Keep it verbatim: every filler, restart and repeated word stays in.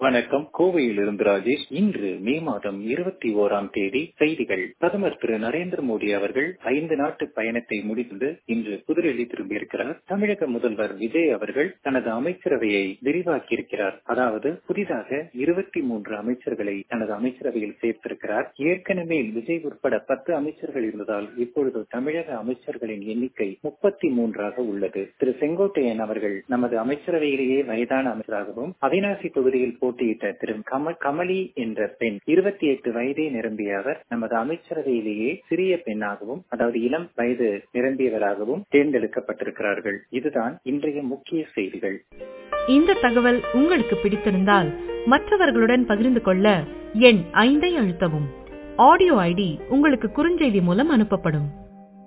வணக்கம். கோவையில் இருந்து ராஜேஷ். இன்று மே மாதம் இருபத்தி ஓராம் தேதி. செய்திகள். பிரதமர் திரு நரேந்திர மோடி அவர்கள் ஐந்து நாட்டு பயணத்தை முடித்து இன்று புதுடெல்லி திரும்பியிருக்கிறார். தமிழக முதல்வர் விஜய் அவர்கள் தனது அமைச்சரவையை விரிவாக்கியிருக்கிறார். அதாவது புதிதாக இருபத்தி மூன்று அமைச்சர்களை தனது அமைச்சரவையில் சேர்த்திருக்கிறார். ஏற்கனவே விஜய் உட்பட பத்து அமைச்சர்கள் இருந்ததால் இப்பொழுது தமிழக அமைச்சர்களின் எண்ணிக்கை முப்பத்தி மூன்றாக உள்ளது. திரு செங்கோட்டையன் அவர்கள் நமது அமைச்சரவையிலேயே வயதான அமைச்சராகவும், அவிநாசி தொகுதியில் போட்டியிட்ட திரு கமலி என்ற பெண் இருபத்தி எட்டு வயதே நிரம்பிய அவர் நமது அமைச்சரவையிலேயே சிறிய பெண்ணாகவும், அதாவது இளம் வயது நிரம்பியவராகவும் தேர்ந்தெடுக்கப்பட்டிருக்கிறார்கள். இதுதான் இன்றைய முக்கிய செய்திகள். இந்த தகவல் உங்களுக்கு பிடித்திருந்தால் மற்றவர்களுடன் பகிர்ந்து கொள்ள எண் ஐந்தை அழுத்தவும். ஆடியோ ஐடி உங்களுக்கு குறுஞ்செய்தி மூலம் அனுப்பப்படும்.